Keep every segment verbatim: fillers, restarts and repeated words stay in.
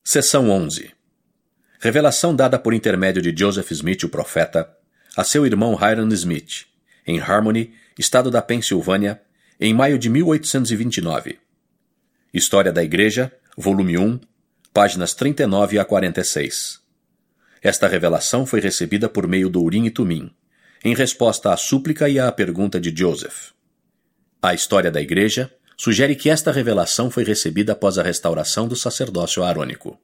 Seção onze. Revelação dada por intermédio de Joseph Smith, o profeta, a seu irmão Hyrum Smith, em Harmony, estado da Pensilvânia, em maio de mil oitocentos e vinte e nove. História da Igreja, volume um, páginas trinta e nove a quarenta e seis. Esta revelação foi recebida por meio do Urim e Tumim, em resposta à súplica e à pergunta de Joseph. A História da Igreja sugere que esta revelação foi recebida após a restauração do sacerdócio arônico.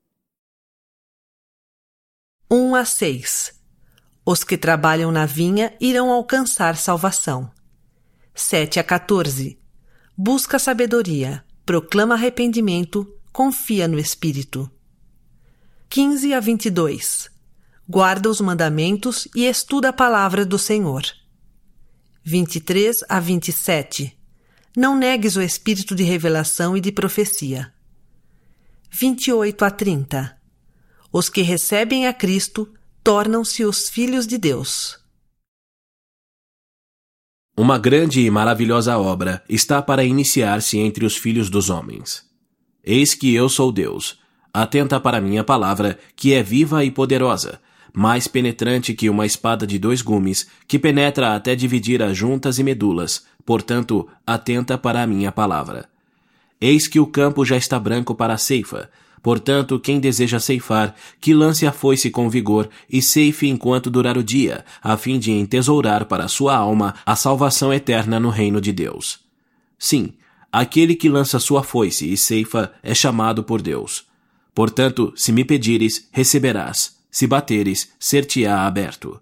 um a seis. Os que trabalham na vinha irão alcançar salvação. sete a quatorze. Busca sabedoria, proclama arrependimento, confia no Espírito. quinze a vinte e dois. Guarda os mandamentos e estuda a palavra do Senhor. vinte e três a vinte e sete. Não negues o espírito de revelação e de profecia. vinte e oito a trinta. Os que recebem a Cristo tornam-se os filhos de Deus. Uma grande e maravilhosa obra está para iniciar-se entre os filhos dos homens. Eis que eu sou Deus. Atenta para minha palavra, que é viva e poderosa, mais penetrante que uma espada de dois gumes, que penetra até dividir as juntas e medulas. Portanto, atenta para a minha palavra. Eis que o campo já está branco para a ceifa. Portanto, quem deseja ceifar, que lance a foice com vigor e ceife enquanto durar o dia, a fim de entesourar para a sua alma a salvação eterna no reino de Deus. Sim, aquele que lança sua foice e ceifa é chamado por Deus. Portanto, se me pedires, receberás. Se bateres, ser-te-á aberto.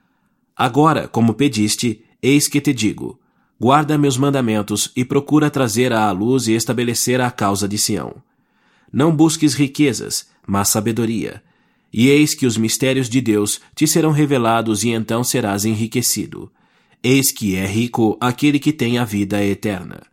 Agora, como pediste, eis que te digo: guarda meus mandamentos e procura trazer à luz e estabelecer a causa de Sião. Não busques riquezas, mas sabedoria. E eis que os mistérios de Deus te serão revelados e então serás enriquecido. Eis que é rico aquele que tem a vida eterna.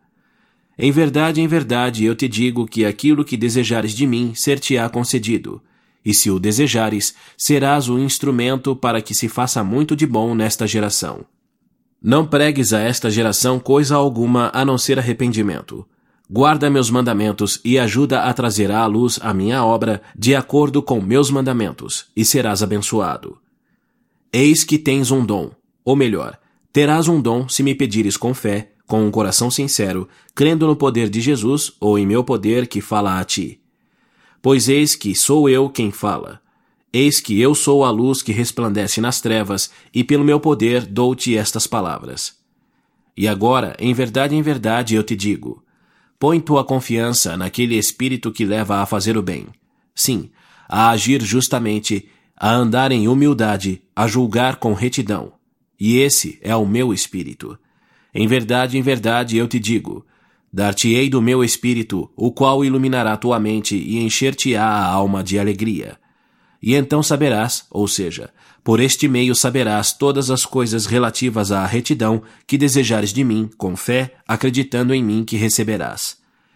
Em verdade, em verdade, eu te digo que aquilo que desejares de mim ser-te-á concedido. E se o desejares, serás o instrumento para que se faça muito de bom nesta geração. Não pregues a esta geração coisa alguma a não ser arrependimento. Guarda meus mandamentos e ajuda a trazer à luz a minha obra de acordo com meus mandamentos, e serás abençoado. Eis que tens um dom, ou melhor, terás um dom se me pedires com fé, com um coração sincero, crendo no poder de Jesus ou em meu poder que fala a ti. Pois eis que sou eu quem fala. Eis que eu sou a luz que resplandece nas trevas, e pelo meu poder dou-te estas palavras. E agora, em verdade, em verdade, eu te digo: põe tua confiança naquele Espírito que leva a fazer o bem. Sim, a agir justamente, a andar em humildade, a julgar com retidão. E esse é o meu Espírito. Em verdade, em verdade, eu te digo: dar-te-ei do meu Espírito, o qual iluminará tua mente e encher-te-á a alma de alegria. E então saberás, ou seja, por este meio saberás todas as coisas relativas à retidão que desejares de mim, com fé, acreditando em mim que receberás.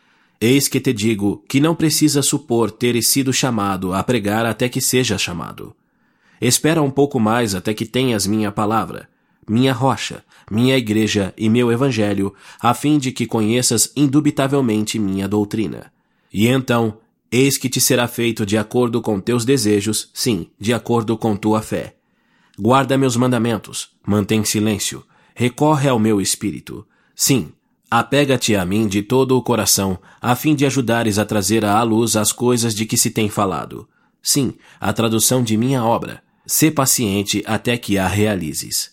Eis que te digo que não precisa supor teres sido chamado a pregar até que sejas chamado. Espera um pouco mais até que tenhas minha palavra, minha rocha, minha igreja e meu evangelho, a fim de que conheças indubitavelmente minha doutrina. E então, eis que te será feito de acordo com teus desejos, sim, de acordo com tua fé. Guarda meus mandamentos, mantém silêncio, recorre ao meu Espírito. Sim, apega-te a mim de todo o coração, a fim de ajudares a trazer à luz as coisas de que se tem falado. Sim, a tradução de minha obra. Sê paciente até que a realizes.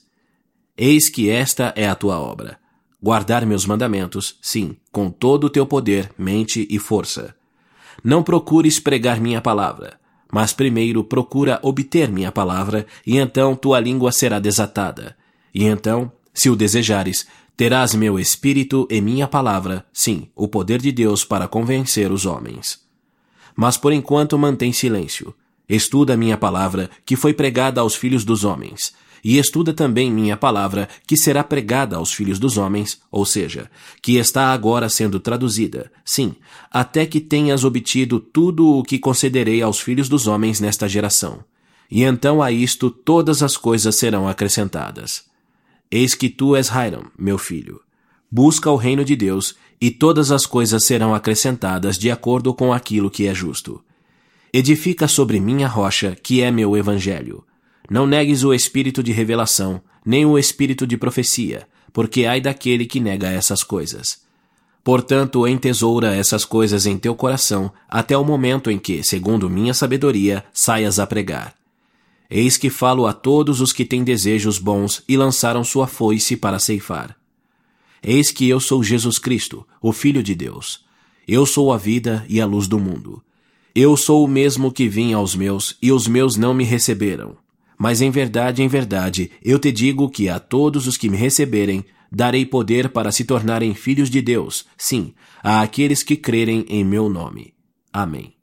Eis que esta é a tua obra: guardar meus mandamentos, sim, com todo o teu poder, mente e força. Não procures pregar minha palavra, mas primeiro procura obter minha palavra, e então tua língua será desatada. E então, se o desejares, terás meu Espírito e minha palavra, sim, o poder de Deus para convencer os homens. Mas por enquanto mantém silêncio. Estuda minha palavra, que foi pregada aos filhos dos homens, e estuda também minha palavra, que será pregada aos filhos dos homens, ou seja, que está agora sendo traduzida, sim, até que tenhas obtido tudo o que concederei aos filhos dos homens nesta geração. E então a isto todas as coisas serão acrescentadas. Eis que tu és Hyrum, meu filho. Busca o reino de Deus, e todas as coisas serão acrescentadas de acordo com aquilo que é justo. Edifica sobre minha rocha, que é meu evangelho. Não negues o espírito de revelação, nem o espírito de profecia, porque ai daquele que nega essas coisas. Portanto, entesoura essas coisas em teu coração, até o momento em que, segundo minha sabedoria, saias a pregar. Eis que falo a todos os que têm desejos bons e lançaram sua foice para ceifar. Eis que eu sou Jesus Cristo, o Filho de Deus. Eu sou a vida e a luz do mundo. Eu sou o mesmo que vim aos meus, e os meus não me receberam. Mas em verdade, em verdade, eu te digo que a todos os que me receberem, darei poder para se tornarem filhos de Deus, sim, a aqueles que crerem em meu nome. Amém.